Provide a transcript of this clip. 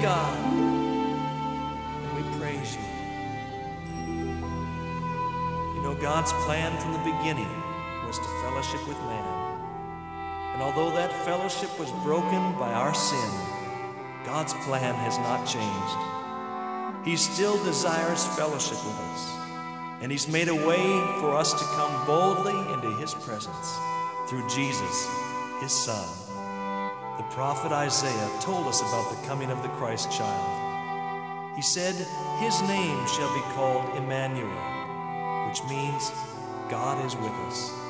God, and we praise you. You know, God's plan from the beginning was to fellowship with man. And although that fellowship was broken by our sin, God's plan has not changed. He still desires fellowship with us, and He's made a way for us to come boldly into His presence through Jesus, His Son. The prophet Isaiah told us about the coming of the Christ child. He said, His name shall be called Emmanuel, which means God is with us.